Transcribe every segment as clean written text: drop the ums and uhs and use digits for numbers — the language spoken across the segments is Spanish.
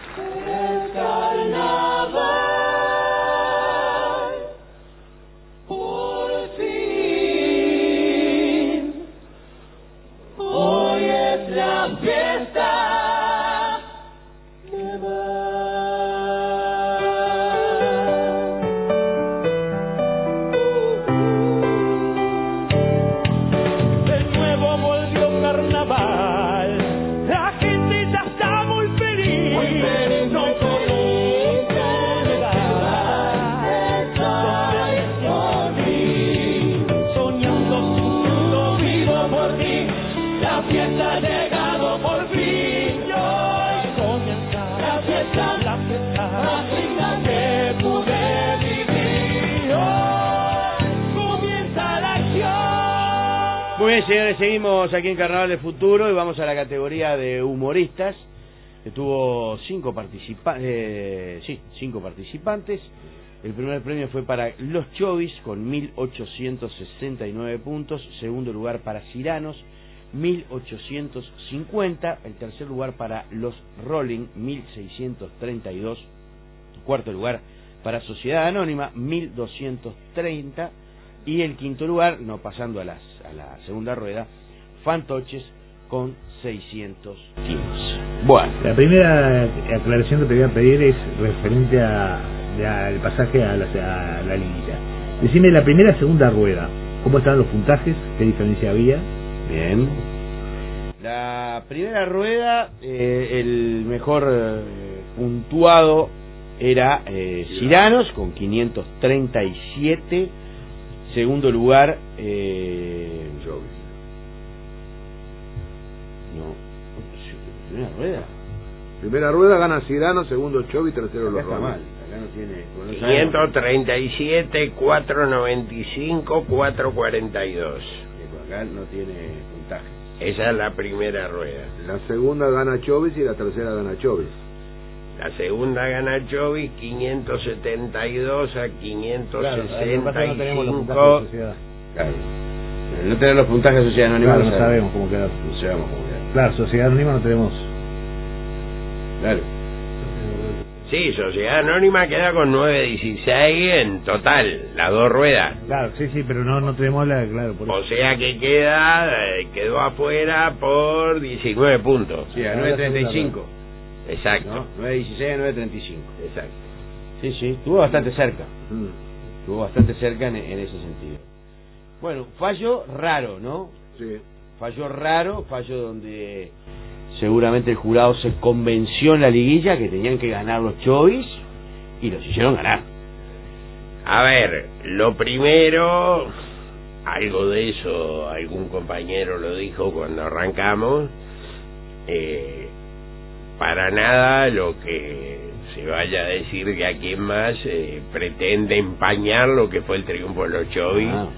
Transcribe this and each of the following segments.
El carnaval, por fin, hoy es la fiesta que va. De nuevo volvió carnaval, la gente ya está muy feliz. Muy feliz, no hay soñando, sufriendo, vivo por ti. La fiesta ha llegado por fin. Y hoy comienza la fiesta más linda que pude vivir. Hoy comienza la acción. Muy bien, señores, seguimos aquí en Carnaval del Futuro y vamos a la categoría de humoristas, que tuvo 5 participantes. El primer premio fue para Los Chovis con 1.869 puntos. Segundo lugar para Ciranos, 1.850. El tercer lugar para Los Rolling, 1.632. Cuarto lugar para Sociedad Anónima, 1.230. Y el quinto lugar, no pasando a la segunda rueda, Fantoches con 615. Bueno, la primera aclaración que te voy a pedir es referente al pasaje a la liguilla. Decime la primera y segunda rueda, ¿cómo estaban los puntajes? ¿Qué diferencia había? bien. La primera rueda, el mejor puntuado era Ciranos con 537. Segundo lugar, primera rueda. Primera rueda gana Cirano, segundo Chovi, tercero Los Rolling. Mal. Acá no tiene, 537, 495, 442. Acá no tiene puntaje. Esa es la primera rueda. La segunda gana Chovis y la tercera gana Chovis. La segunda gana Chovis, 572 a 565. Claro, no tenemos los puntajes de sociedad. Claro. No tenemos los puntajes de Sociedad Anónima. Claro, no sabemos cómo quedó. No sabemos cómo quedó. Claro, Sociedad Anónima no tenemos. Claro. Sí, Sociedad Anónima queda con 916 en total, las dos ruedas. Claro, sí, pero no tenemos claro. Por O sea que quedó afuera por 19 puntos. Sí, a 9.35. Exacto. ¿No? 9.16 a 9.35. Exacto. Sí, estuvo bastante cerca. Estuvo bastante cerca en ese sentido. Bueno, fallo raro, ¿no? Sí. Fallo donde seguramente el jurado se convenció en la liguilla que tenían que ganar los Chovis y los hicieron ganar. A ver, lo primero, algo de eso algún compañero lo dijo cuando arrancamos, para nada lo que se vaya a decir que a quien más pretende empañar lo que fue el triunfo de los Chovis. Claro.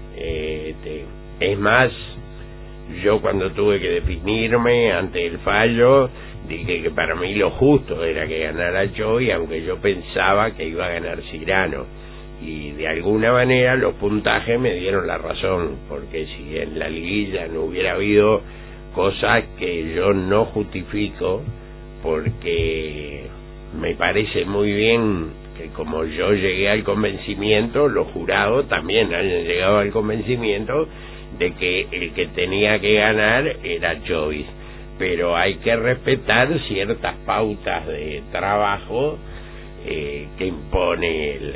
Es más, yo cuando tuve que definirme ante el fallo, dije que para mí lo justo era que ganara Chovis, aunque yo pensaba que iba a ganar Cirano. Y de alguna manera los puntajes me dieron la razón, porque si en la liguilla no hubiera habido cosas que yo no justifico, porque me parece muy bien que como yo llegué al convencimiento, los jurados también hayan llegado al convencimiento de que el que tenía que ganar era Chovis, pero hay que respetar ciertas pautas de trabajo que impone el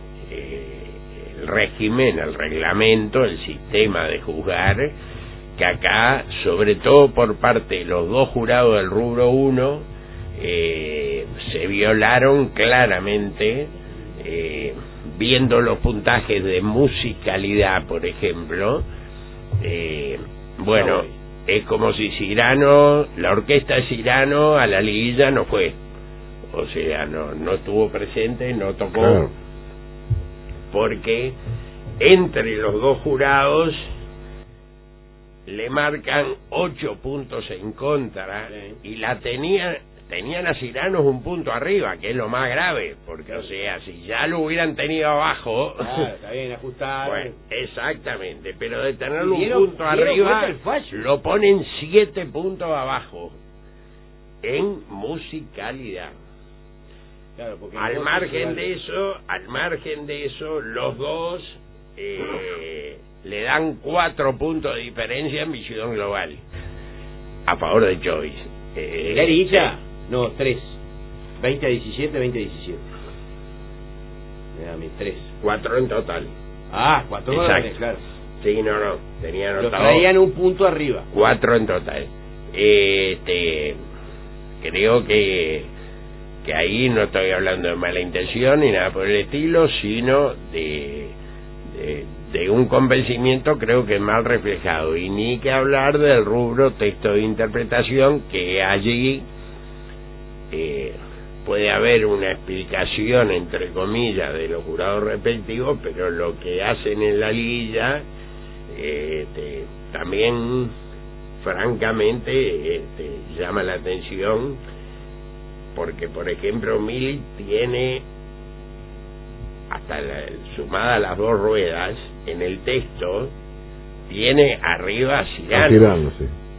régimen, el reglamento, el sistema de juzgar, que acá, sobre todo por parte de los dos jurados del rubro 1, se violaron claramente, viendo los puntajes de musicalidad, por ejemplo. Bueno, es como si Cirano, la orquesta de Cirano a la liguilla no fue, o sea, no estuvo presente, no tocó, claro, porque entre los dos jurados le marcan 8 puntos en contra, y tenían a Ciranos un punto arriba, que es lo más grave, porque, o sea, si ya lo hubieran tenido abajo, claro, está bien ajustado. Bueno, exactamente, pero de tenerlo un punto arriba, lo ponen 7 puntos abajo. en musicalidad. Claro, porque Al margen de eso, los dos le dan 4 puntos de diferencia en visión global a favor de Chovis. ¿La liguilla? No, 3. 20 a 17, 20 a 17. Dame 3. 4 en total. 4 Exacto. claro. Sí, no, tenía Los anotado. traían un punto arriba. 4 en total. Creo que ahí no estoy hablando de mala intención ni nada por el estilo, sino de un convencimiento creo que mal reflejado, y ni que hablar del rubro texto de interpretación, que allí puede haber una explicación entre comillas de los jurados respectivos, pero lo que hacen en la liguilla también francamente llama la atención, porque por ejemplo Milik tiene hasta sumada las 2 ruedas en el texto, tiene arriba a Cyrano,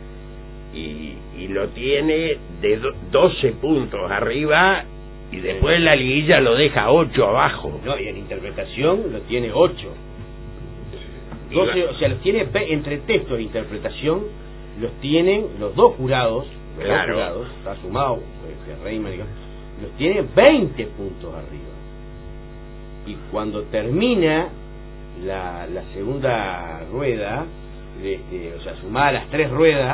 sí. y lo tiene de 12 puntos arriba, y después la liguilla lo deja 8 abajo. No, y en interpretación lo tiene 8. 12, o sea, los tiene entre texto e interpretación, los tienen los dos jurados, Claro. está sumado, Reimann, los tiene 20 puntos arriba. Y cuando termina la segunda rueda, o sea, sumada las 3 ruedas,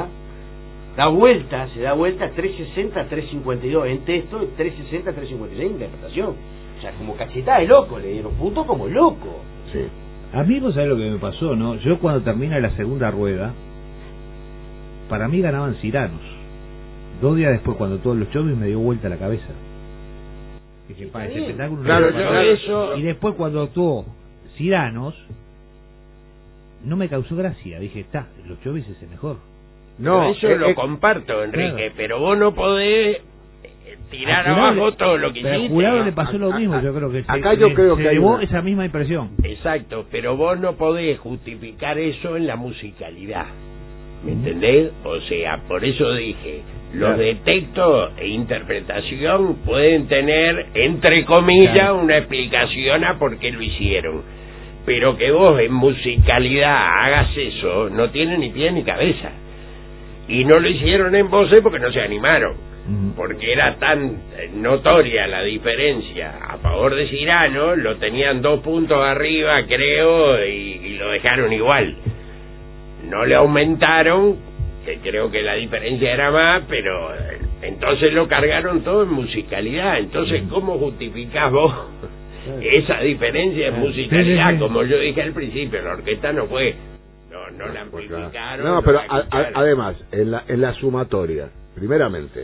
se da vuelta 360 352 en texto y 360 356 en interpretación. O sea, como cachetada de loco, le dieron puntos como loco. Sí. A mí, vos sabés lo que me pasó, ¿no? Yo cuando termina la segunda rueda, para mí ganaban Cyranos. 2 días después, cuando todos los Chovis, me dio vuelta la cabeza. Dije, para ese espectáculo Claro, no yo eso. Y después cuando actuó Cyranos, no me causó gracia. Dije, los Chovis es el mejor. No, eso lo comparto, Enrique, claro. pero vos no podés tirar Al jurado abajo todo lo que pero hiciste. al jurado ¿no? le pasó lo mismo, yo creo que acá yo creo que hay llevó una- esa misma impresión. Exacto, pero vos no podés justificar eso en la musicalidad, ¿me entendés? O sea, por eso dije, los Claro. de texto e interpretación pueden tener, entre comillas, Claro. una explicación a por qué lo hicieron, pero que vos en musicalidad hagas eso, no tiene ni pie ni cabeza. Y no lo hicieron en voces porque no se animaron, porque era tan notoria la diferencia a favor de Cyrano, lo tenían 2 puntos arriba, creo, y lo dejaron igual. No le aumentaron, que creo que la diferencia era más, pero entonces lo cargaron todo en musicalidad. Entonces, ¿cómo justificás vos esa diferencia en musicalidad? Sí, sí, sí. Como yo dije al principio, la orquesta no fue, no la amplificaron. No, pero la quitaron. además, en la sumatoria, primeramente,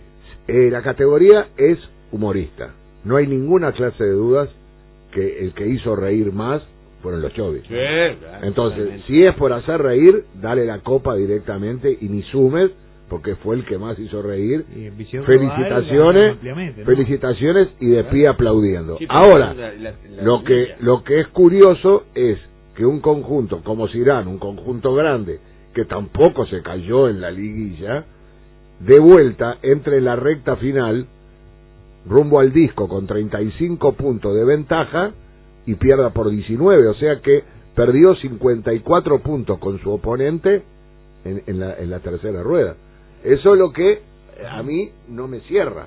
la categoría es humorista. No hay ninguna clase de dudas que el que hizo reír más fueron los Chovis. Sí, claro, Entonces, totalmente. si es por hacer reír, dale la copa directamente y ni sumes, porque fue el que más hizo reír. Y en visión global, ganó Felicitaciones, ampliamente, ¿no? felicitaciones y de pie aplaudiendo. Sí, pero Ahora, la lo que es curioso es que un conjunto como Cyrano, un conjunto grande, que tampoco se cayó en la liguilla, de vuelta entre en la recta final, rumbo al disco con 35 puntos de ventaja y pierda por 19, o sea que perdió 54 puntos con su oponente en la tercera rueda. Eso es lo que a mí no me cierra.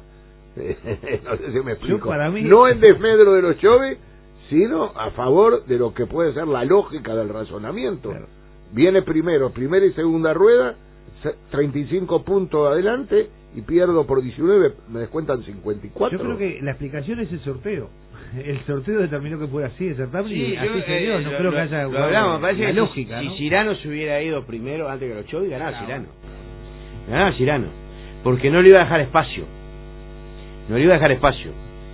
No sé si me explico. Para mí- No en desmedro de los Chovis, sino a favor de lo que puede ser la lógica del razonamiento. Claro. Viene primera y segunda rueda, 35 puntos adelante y pierdo por 19, me descuentan 54. Yo creo que la explicación es el sorteo. El sorteo determinó que fuera así el certamen Sí, y así se dio. No lo- creo que lo- haya lo hablamos, parece la que lógica, si ¿no? Cyrano se hubiera ido primero antes que los Chovis, ganaba Cyrano. Ganaba Cyrano. Porque no le iba a dejar espacio. No le iba a dejar espacio.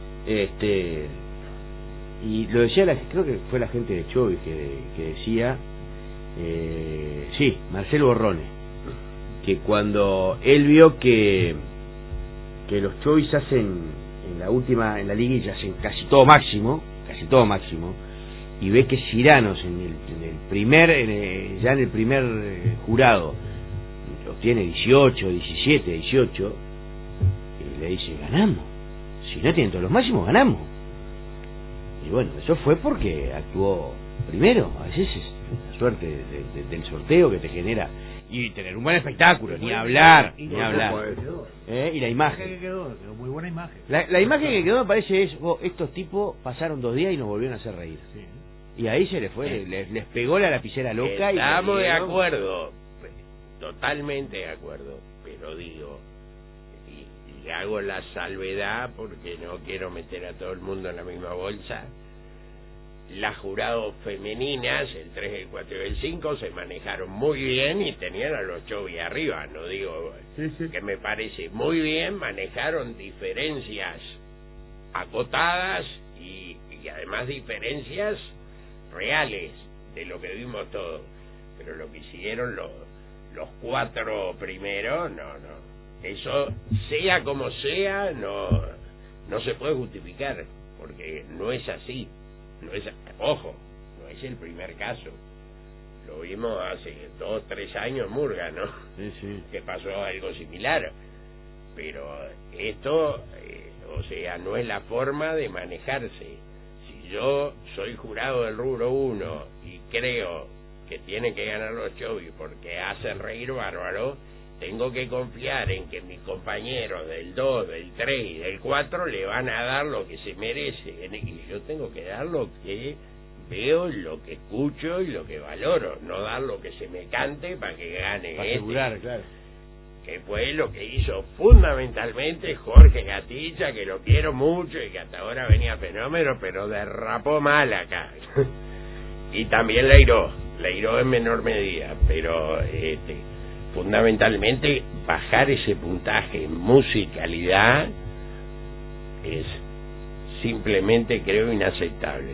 Y lo decía, creo que fue la gente de Chovis que decía, sí, Marcelo Borrone, que cuando él vio que los Chovis hacen en la liguilla hacen casi todo máximo, y ve que Cyranos en el primer jurado obtiene 18, 17, 18, le dice, ganamos. Si no tienen todos los máximos, ganamos. Y bueno, eso fue porque actuó primero. A veces es la suerte del sorteo que te genera. Y tener un buen espectáculo, ni hablar, ni hablar. Y la imagen. Quedó muy buena imagen. La imagen que quedó me parece es, estos tipos pasaron 2 días y nos volvieron a hacer reír. Sí. Y ahí se les fue, les pegó la lapicera loca. Estamos de acuerdo, totalmente de acuerdo, pero digo, y hago la salvedad porque no quiero meter a todo el mundo en la misma bolsa. Las jurados femeninas, el 3, el 4 y el 5, se manejaron muy bien y tenían a los Chovis arriba, no digo que me parece muy bien, manejaron diferencias acotadas y además diferencias reales de lo que vimos todos, pero lo que hicieron los 4 primeros, no, eso sea como sea, no se puede justificar, porque no es así. No es, ojo, no es el primer caso. Lo vimos hace 2, 3 años en Murga, ¿no? Sí. Que pasó algo similar. Pero esto, o sea, no es la forma de manejarse. Si yo soy jurado del rubro 1 y creo que tienen que ganar los Chovis porque hacen reír bárbaro, tengo que confiar en que mis compañeros del 2, del 3 y del 4 le van a dar lo que se merece. Y yo tengo que dar lo que veo, lo que escucho y lo que valoro. No dar lo que se me cante para que gane para asegurar, claro. Que fue lo que hizo fundamentalmente Jorge Gatilla, que lo quiero mucho y que hasta ahora venía fenómeno, pero derrapó mal acá. Y también Leiró en menor medida, pero fundamentalmente bajar ese puntaje en musicalidad es simplemente, creo, inaceptable.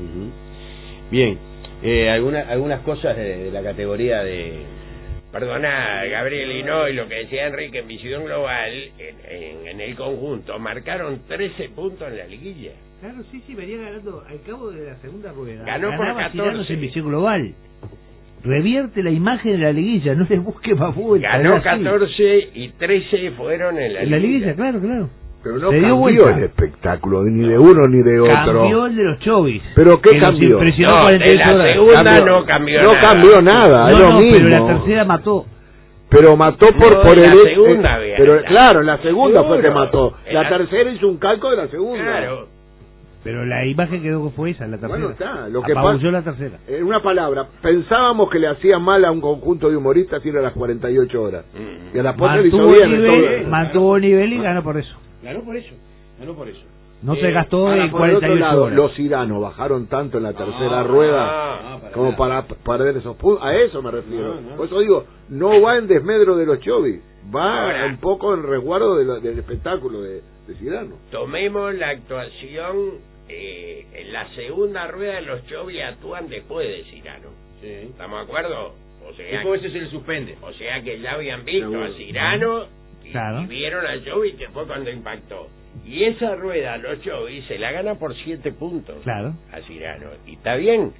Bien, algunas cosas de la categoría de... Perdona, Gabriel, y lo que decía Enrique, en Visión Global, en el conjunto, marcaron 13 puntos en la liguilla. Claro, sí, venía ganando al cabo de la segunda rueda. Ganó por 14 en Visión Global. Revierte la imagen de la liguilla, no le busque más vuelta. Ganó 14 y 13 fueron en la liguilla. Claro. Pero no cambió el espectáculo, ni de uno ni de otro. Cambió el de los Chovis. ¿Pero qué cambió? No, de la segunda no cambió nada. No cambió nada, es lo mismo. Pero la tercera mató. Pero mató por el... segunda, pero claro, la segunda fue que mató. La tercera hizo un calco de la segunda. Claro. Pero la imagen quedó fue esa, la tercera. Bueno, está. Lo que apabulló la tercera. En una palabra, pensábamos que le hacía mal a un conjunto de humoristas ir a las 48 horas. Y a la postre hizo bien. Mantuvo nivel y ganó por eso. Ganó por eso. No se gastó en 48 horas. Los iranos bajaron tanto en la tercera rueda como para perder esos puntos. A eso me refiero. Por eso digo, no va en desmedro de los Chovis. Va un poco en resguardo del espectáculo de Cirano. Tomemos la actuación... en la segunda rueda de los Chovis actúan después de Cirano. ¿Estamos de acuerdo? O sea, después se le suspende. O sea que ya habían visto a Cirano y vieron a Chovis, que fue cuando impactó. Y esa rueda, los Chovis, se la gana por 7 puntos a Cirano. Y está bien.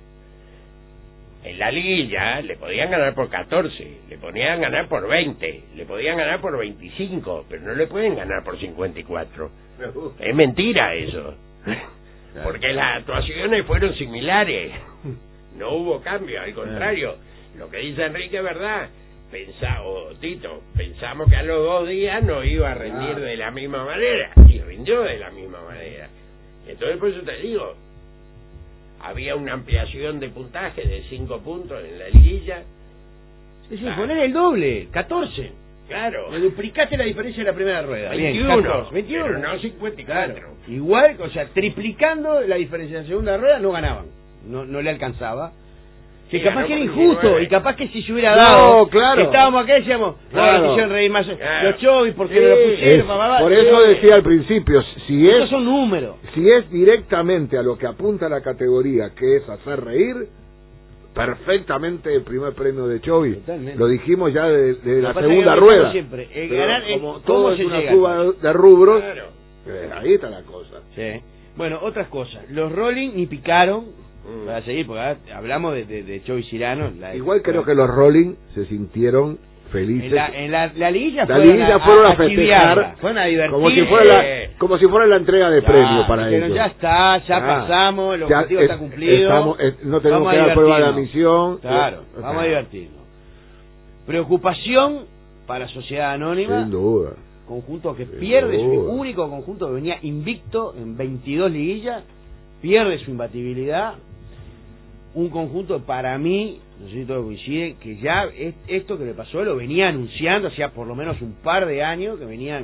En la liguilla le podían ganar por 14, le podían ganar por 20, le podían ganar por 25, pero no le pueden ganar por 54. Es mentira eso. Porque las actuaciones fueron similares, no hubo cambio, al contrario, lo que dice Enrique es verdad. Pensamos que a los 2 días no iba a rendir de la misma manera, y rindió de la misma manera. Entonces, por eso te digo, había una ampliación de puntaje de 5 puntos en la liguilla. Poner el doble, 14. Claro. Le duplicaste la diferencia de la primera rueda. 21, 21. Pero no 54. Claro. Igual, o sea, triplicando la diferencia de la segunda rueda no ganaban. No le alcanzaba. Que capaz que era injusto, y capaz que si se hubiera dado... claro. Estábamos acá y decíamos, claro. No quisieron reír más los Chovis porque no lo pusieron. Por eso decía al principio, estos son números. Si es directamente a lo que apunta la categoría, que es hacer reír, perfectamente el primer premio de Chovis. Totalmente. Lo dijimos ya de la segunda rueda. Siempre. Ganar como todo es una suba de rubros, ahí está la cosa. Sí. Bueno, otras cosas. Los Rolling ni picaron. Para seguir, porque hablamos de Chovis Cirano. Igual creo que los Rolling se sintieron felices. La liguilla fueron a festejar, fueron a divertir. Como si fuera la entrega de premio para ellos. Ya está, pasamos, el objetivo está cumplido. No tenemos que dar prueba de admisión. Claro, vamos a divertirnos. Preocupación para Sociedad Anónima. Sin duda. Conjunto que pierde su único conjunto que venía invicto en 22 liguillas, pierde su imbatibilidad. Un conjunto, para mí, no sé si todos coinciden, que ya esto que le pasó lo venía anunciando hacía por lo menos un par de años, que venían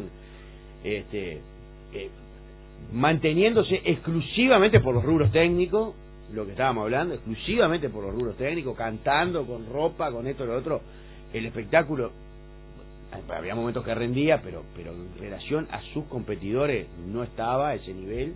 manteniéndose exclusivamente por los rubros técnicos, lo que estábamos hablando, exclusivamente por los rubros técnicos, cantando con ropa, con esto y lo otro. El espectáculo, había momentos que rendía, pero en relación a sus competidores no estaba a ese nivel.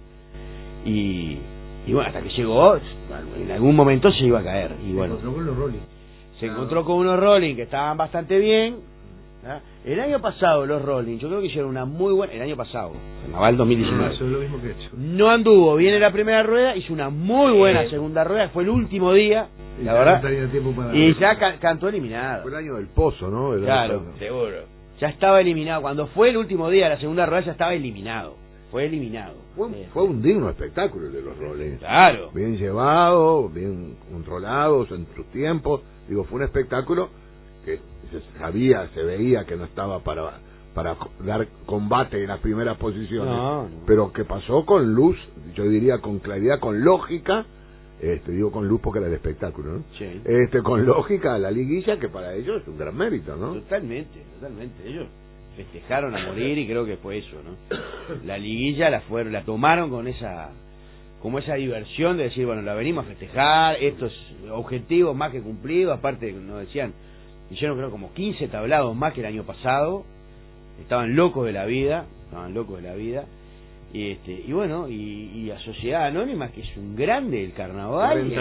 Y bueno, hasta que llegó, en algún momento se iba a caer. Y bueno, se encontró con los Rolling. Se encontró con unos Rolling que estaban bastante bien. ¿Ah? El año pasado los Rolling, yo creo que hicieron una muy buena... El año pasado, Carnaval 2019. Eso es lo mismo que he hecho. No anduvo bien en la primera rueda, hizo una muy buena segunda rueda, fue el último día, la verdad. Y ya cantó eliminado. Fue el año del pozo, ¿no? Claro, seguro. Ya estaba eliminado. Cuando fue el último día de la segunda rueda ya estaba eliminado. Fue eliminado. Fue un digno espectáculo el de los Rolling. Claro. Bien llevado, bien controlados en sus tiempos. Digo, fue un espectáculo que se veía que no estaba para dar combate en las primeras posiciones, no. Pero que pasó con luz, yo diría con claridad, con lógica, digo con luz porque era el espectáculo, ¿no? Sí. Con lógica la liguilla, que para ellos es un gran mérito, ¿no? Totalmente. Ellos festejaron a morir y creo que fue eso, ¿no? La liguilla la tomaron con esa diversión de decir, bueno, la venimos a festejar, estos objetivos más que cumplidos, aparte nos decían, hicieron creo como 15 tablados más que el año pasado, estaban locos de la vida, y bueno, y a Sociedad Anónima, que es un grande del carnaval.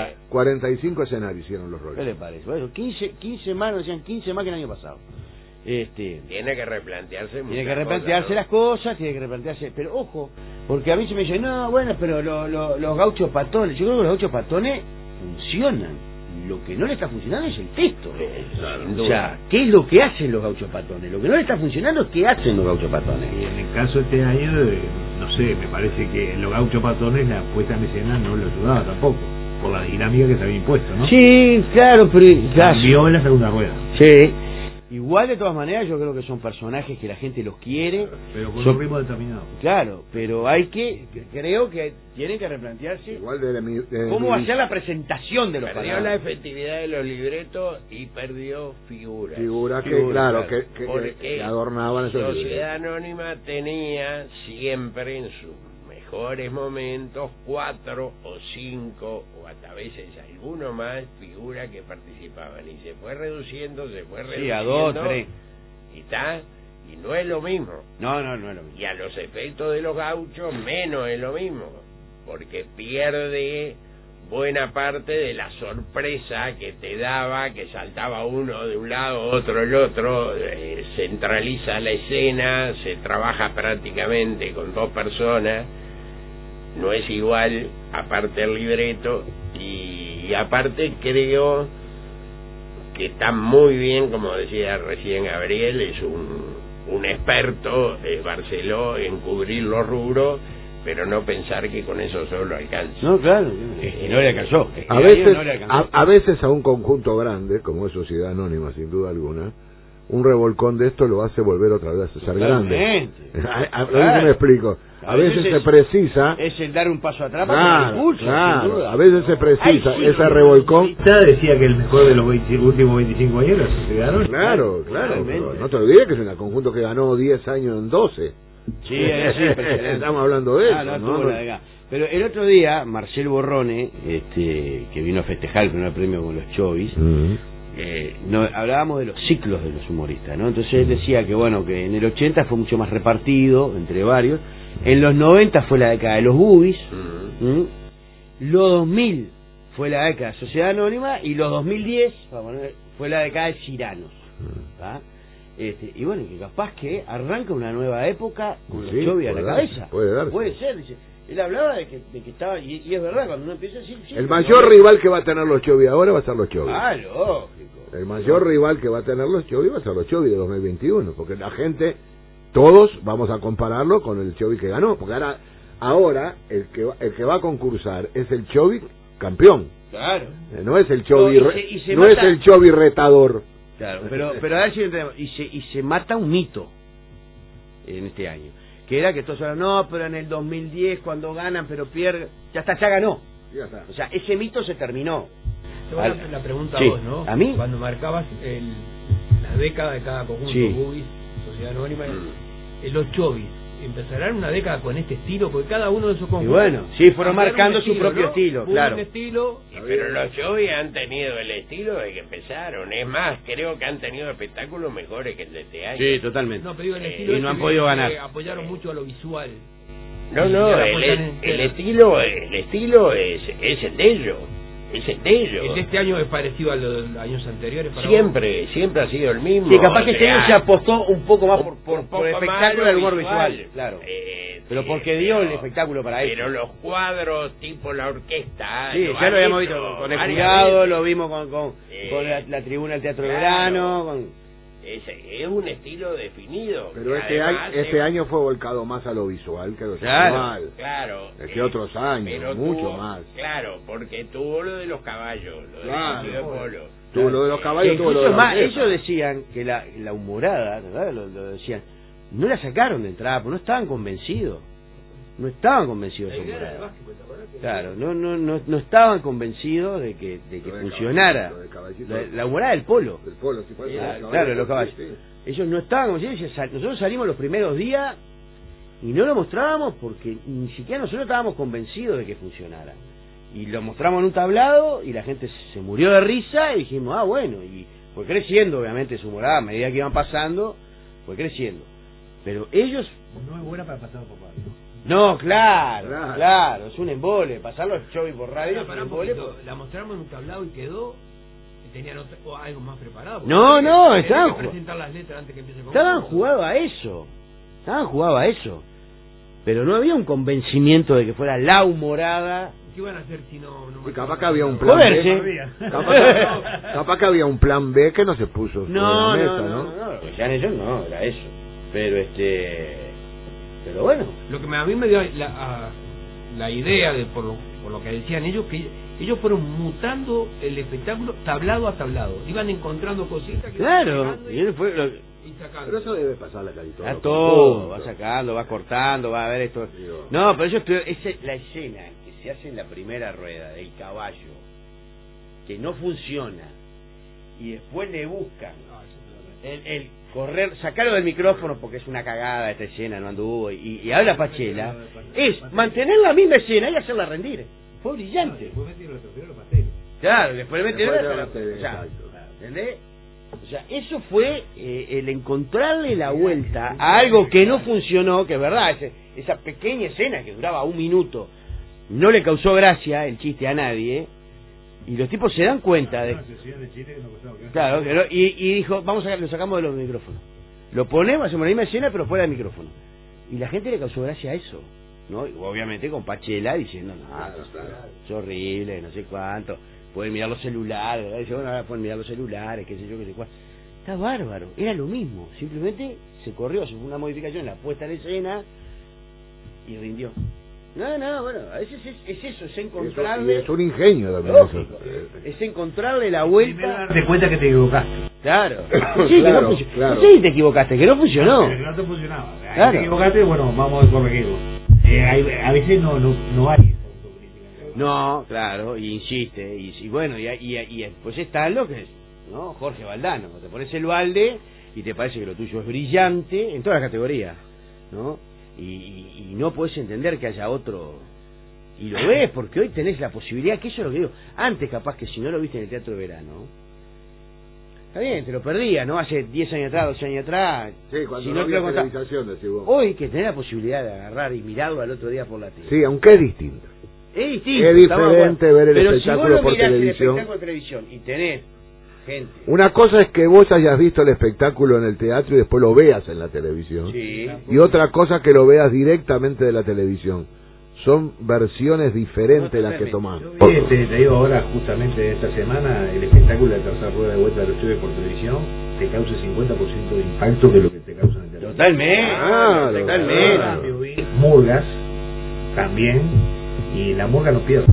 45 escenarios hicieron los Rolling. ¿Qué le parece? Bueno, 15 más, nos decían 15 más que el año pasado. Tiene que replantearse las cosas, tiene que replantearse, pero ojo, porque a mí se me dice, no, bueno, pero los gauchos patones, yo creo que los gauchos patones funcionan. Lo que no le está funcionando es el texto. O sea, ¿qué es lo que hacen los gauchos patones? Lo que no le está funcionando es qué hacen los gauchos patones. Y en el caso de este año, no sé, me parece que los gauchos patones la puesta en escena no lo ayudaba tampoco, por la dinámica que se había impuesto, ¿no? Sí, claro, pero cambió en la segunda rueda. Sí. Igual, de todas maneras, yo creo que son personajes que la gente los quiere. Pero con un ritmo determinado. Claro, pero creo que tienen que replantearse igual cómo va a ser la presentación de los Perdió la efectividad de los libretos y perdió figuras. Figuras que adornaban esos libretos. Sociedad Anónima tenía siempre en sus mejores momentos 4 o 5 o hasta veces alguno más figuras que participaban y se fue reduciendo sí, a 2, 3 y no es lo mismo. No es lo mismo. Y a los efectos de los gauchos menos es lo mismo, porque pierde buena parte de la sorpresa que te daba, que saltaba uno de un lado, otro el otro, centraliza la escena, se trabaja prácticamente con 2 personas. No es igual, aparte el libreto, y aparte creo que está muy bien, como decía recién Gabriel, es un experto, Barceló, en cubrir los rubros, pero no pensar que con eso solo alcanza. No, claro, no le alcanzó. A veces a un conjunto grande, como es Sociedad Anónima, sin duda alguna, un revolcón de esto lo hace volver otra vez a ser grande. A ver si me explico. A veces se precisa... Es el dar un paso atrás para el impulso. Claro, a veces se precisa ese revolcón. Ya decía que el mejor de los últimos 25 años era Sociedad Anónima. Claro. No te olvides que es un conjunto que ganó 10 años en 12. Sí, estamos hablando de eso, ¿no? Pero el otro día, Marcel Borrone, que vino a festejar el primer premio con los Chovis, hablábamos de los ciclos de los humoristas, ¿no? Entonces él decía que bueno, que en el 80 fue mucho más repartido entre varios, en los 90 fue la década de los boobies, los 2000 fue la década de Sociedad Anónima y los 2010 fue la década de Ciranos, ¿va? Y bueno, que capaz que arranca una nueva época con los Chovis a la cabeza. Puede ser, dice. Él hablaba de que estaba, y es verdad, cuando uno empieza a decir... el mayor rival que va a tener los Chovis ahora va a ser los Chovis. Ah, lógico. El mayor rival que va a tener los Chovis va a ser los Chovis de 2021, porque la gente, todos vamos a compararlo con el Chovis que ganó, porque ahora el que va a concursar es el Chovis campeón. Claro. No es el Chovis, no es el Chovis retador. Claro, pero a ver si entendemos. Y se mata un mito en este año, que era que todos hablan, no, pero en el 2010 cuando ganan pero pierden, ya ganó. Ya está. O sea, ese mito se terminó. La pregunta Sí. a vos, ¿no? ¿A mí? Cuando marcabas la década de cada conjunto, Sí. Bubis, Sociedad Anónima, los Chovis, ¿empezarán una década con este estilo? Porque cada uno de esos conjuntos... Y bueno, sí, fueron cambiaron marcando un su propio ¿no? estilo, Bubis claro. un estilo... Pero los Chovis han tenido el estilo de que empezaron. Es más, creo que han tenido espectáculos mejores que el de este año. Sí, totalmente. No, pero digo, el estilo y no ese han podido que ganar. apoyaron mucho a lo visual. No, Y ahora el apoyan estilo es el de ellos. Es el de ellos. El de este año es parecido a los años anteriores. Para Siempre ha sido el mismo. Sí, capaz que o este sea, año se apostó un poco más por poco el más espectáculo lo del humor visual, claro. Pero sí, porque dio el espectáculo para eso. Pero los cuadros tipo la orquesta... Sí, ya lo habíamos visto con el jurado, lo vimos con la tribuna del Teatro de Verano. Es un estilo definido. Pero Además, este año fue volcado más a lo visual que a lo Claro. visual. Claro. Que otros años, pero mucho más. Claro, porque tuvo lo de los caballos, lo del Claro. partido de polo. Tuvo lo de los caballos, Que tuvo lo de incluso la más, orquesta. ellos decían que la humorada, ¿verdad? Lo decían, no la sacaron de entrada, porque no estaban convencidos. No estaban convencidos de esa humorada. Claro, no estaban convencidos de que funcionara. Lo de caballito. La humorada del polo. El polo, sí, por eso, Claro, los caballos. sí. Ellos no estaban convencidos. Nosotros salimos los primeros días y no lo mostrábamos porque ni siquiera nosotros estábamos convencidos de que funcionara. Y lo mostramos en un tablado y la gente se murió de risa y dijimos, bueno, y fue creciendo obviamente su humorada a medida que iban pasando, fue creciendo. Pero ellos... No es buena para pasar por radio. No, claro, es un embole. Pasar los Chovis por radio es un Pará un embole. poquito, la mostramos en un tablado y quedó. Tenían algo más preparado. No, Tenían estaban que presentar las letras antes que empiece el Estaban concurso. jugados a eso. Pero no había un convencimiento de que fuera la humorada. ¿Qué iban a hacer si no Y capaz que había un plan Joderse. B. Capaz que había un plan B que no se puso sobre la mesa, ¿no? Lo que decían ellos no, era eso. Pero pero bueno. Lo que a mí me dio la idea de por lo que decían ellos, que ellos fueron mutando el espectáculo tablado a tablado. Iban encontrando cositas que Claro, iban sacando y él fue y sacando. Pero eso debe pasar la carita. a todo, va sacando, va cortando, va a ver esto. Digo. No, pero ellos la escena que se hace en la primera rueda del caballo, que no funciona, y después le buscan el correr, sacarlo del micrófono porque es una cagada esta escena, no anduvo, y habla Pachela, es mantener la misma escena y hacerla rendir. Fue brillante. Después metieron los trofeos, los pasteles. Claro, después le metieron Después la- le metieron, o sea, exacto. ¿entendés? O sea, eso fue el encontrarle la vuelta a algo que no funcionó, que es verdad, esa pequeña escena que duraba 1 minuto, no le causó gracia el chiste a nadie, y los tipos se dan cuenta de... Una sesión de Chile que no costaba que- Claro, y dijo, lo sacamos de los micrófonos. Lo ponemos, hacemos la misma escena, pero fuera del micrófono. Y la gente le causó gracia a eso, ¿no? Y obviamente con Pachela diciendo, es horrible, no sé cuánto. Pueden mirar los celulares, ¿verdad? Dice, bueno, ahora pueden mirar los celulares, qué sé yo, qué sé cuál. Está bárbaro, era lo mismo. Simplemente se corrió, se fue una modificación en la puesta en escena y rindió. No, bueno, a veces es eso, es encontrarle... Es un ingenio también Lógico, eso. es encontrarle la Primero vuelta... darte cuenta que te equivocaste. Claro. Sí, que Claro, no funcionó. claro. No sé si te equivocaste, que no funcionó. Que no te funcionaba. Ahí Claro. te equivocaste, bueno, vamos a corregirlo. A veces no hay esa autocrítica. No, claro, y insiste, y bueno, y después está lo que es, ¿no? Jorge Valdano, te pones el balde y te parece que lo tuyo es brillante en todas las categorías, ¿no? Y no puedes entender que haya otro, y lo ves, porque hoy tenés la posibilidad, que eso es lo que digo, antes capaz que si no lo viste en el Teatro de Verano, está bien, te lo perdías, ¿no? Hace 10 años atrás, 12 años atrás, Sí, cuando si no no te lo había contás. televisación, decís vos. Hoy que tenés la posibilidad de agarrar y mirarlo al otro día por la tele. Sí, aunque es distinto. Es distinto. Es diferente ver el pero espectáculo si vos lo por mirás televisión. el espectáculo de televisión y tenés gente. Una cosa es que vos hayas visto el espectáculo en el teatro y después lo veas en la televisión. Sí. Y otra cosa que lo veas directamente de la televisión. son versiones diferentes las que tomamos. Yo vi, te digo ahora, justamente esta semana, el espectáculo de la tercera rueda de vuelta de los Chovis por televisión te causa 50% de impacto que lo que te causa en televisión. Totalmente, totalmente. Yo vi Murgas también, y la Murga no pierde.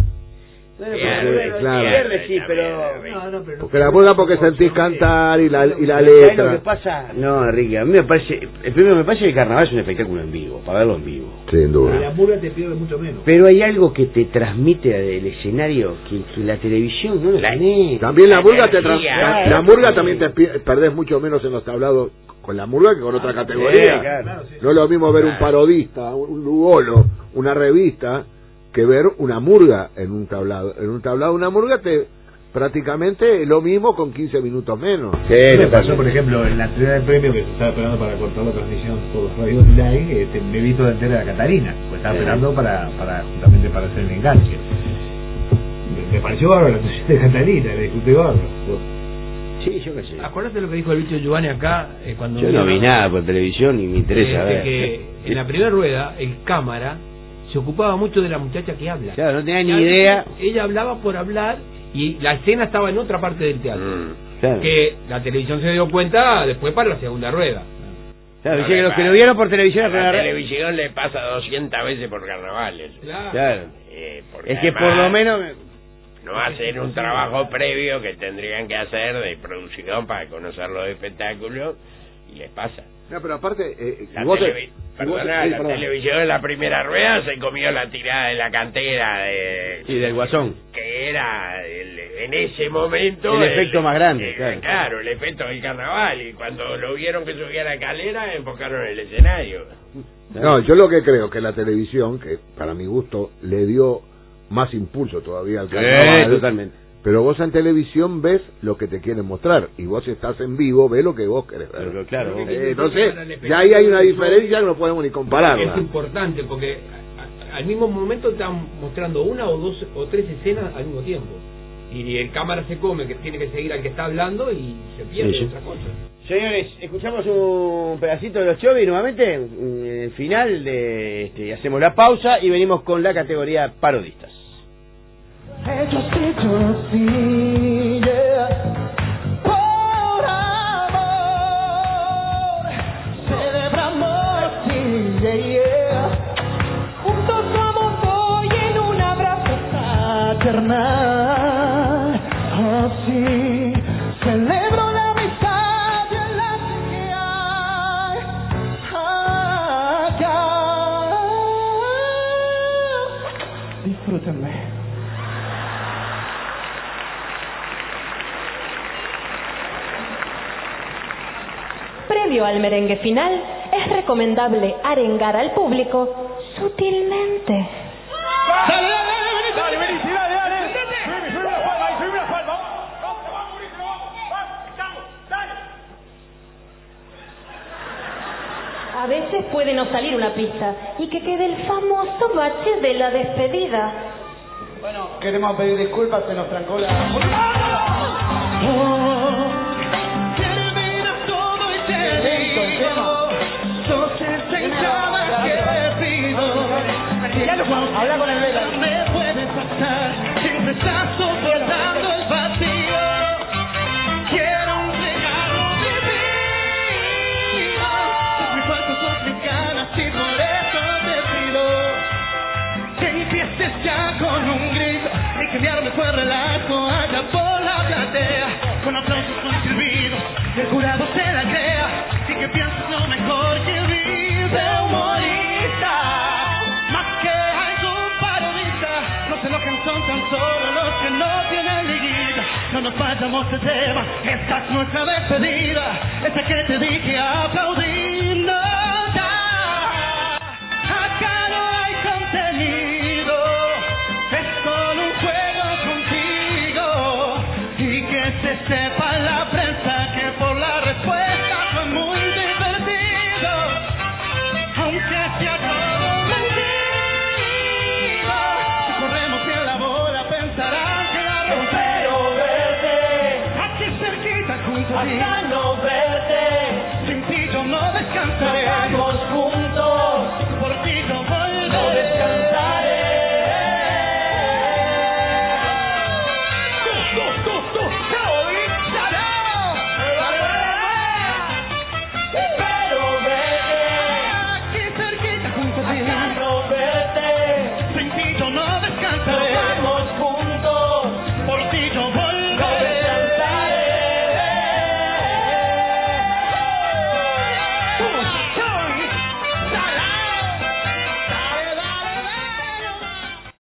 Pierde, sí, pero... Porque la murga porque sentís cantar y la ¿Sabes lo letra. que pasa? No, Enrique, a mí me parece... Primero, me parece que el carnaval es un espectáculo en vivo, para verlo en vivo. Sin Y duda. la Murga te pierde mucho menos. Pero hay algo que te transmite del escenario que la televisión no lo tiene. También la murga energía, la murga también te perdés mucho menos en los tablados con la murga que con otra categoría. Claro. No es lo mismo ver un parodista, un lugolo, una revista, que ver una murga en un tablado. En un tablado una murga te prácticamente lo mismo con 15 minutos menos. Sí, me pasó, por ejemplo, en la entrega del premio que se estaba esperando para cortar la transmisión por Radio Online, me vi toda entera la Catarina, pues estaba esperando para justamente para hacer el enganche. Me pareció bárbaro la actuación de Catarina, le discuté bárbaro. Sí, yo qué sé. Acordate lo que dijo el bicho Giovanni acá cuando Yo no vi nada por televisión ni me interesa ver. que en la primera rueda el cámara se ocupaba mucho de la muchacha que habla. Claro, no tenía ni idea. Ella hablaba por hablar y la escena estaba en otra parte del teatro. Claro. Que la televisión se dio cuenta después para la segunda rueda. Claro, dice que los que lo vieron por televisión... A la televisión le pasa 200 veces por carnavales. Claro. Porque Es que por además lo menos... no hacen un trabajo previo que tendrían que hacer de producción para conocer los espectáculos y les pasa. No, pero aparte, La, vos la televisión en la primera rueda se comió la tirada de la cantera Sí, del Guasón. que era en ese momento El efecto más grande, claro. Claro, el efecto del carnaval, y cuando lo vieron que subía a la escalera enfocaron el escenario. No, yo lo que creo que la televisión, que para mi gusto le dio más impulso todavía al carnaval, totalmente. pero vos en televisión ves lo que te quieren mostrar, y vos estás en vivo, ves lo que vos querés ver. Pero claro, vos- Entonces, ya ahí hay una diferencia que no podemos ni compararla. Es importante porque al mismo momento están mostrando una o dos o tres escenas al mismo tiempo. Y el cámara se come, que tiene que seguir al que está hablando y se pierde Sí, sí. otra cosa. Señores, escuchamos un pedacito de los Chovis nuevamente, el final de hacemos la pausa y venimos con la categoría parodistas. Hechos así, yeah. Por amor, celebramos, sí, yeah, yeah. Juntos somos hoy en un abrazo fraternal. Así, celebro la amistad y el lazo que hay acá. Disfrútenme. Previo al merengue final, es recomendable arengar al público sutilmente. Dale, vení, dale. Subime la palma, ahí, subime la palma. Vamos, Mauricio, vamos, dale. A veces puede no salir una pista y que quede el famoso bache de la despedida. Bueno, queremos pedir disculpas, se nos trancó la... Termina todo y te digo, sos esencial que pido. Habla con el vela. Me puede pasar, siempre estás soportando el vacío. Quiero un regalo divino. Sos mi fuerza, sos mi ganas y por eso te pido que empieces ya con un grito y que mi arma fue relajo allá por la platea, con aplausos, con silbidos, y el jurado se la crea y que pienses lo mejor que vive humorista, más que algún parodista. No se enojan, son tan solo los que no tienen liguita. No nos vayamos de tema, esta es nuestra despedida, esa que te dije aplaudiendo. Acá no hay contenido, es solo un juego contigo. Y que se sepa la prensa que por la respuesta fue muy divertido. Aunque sea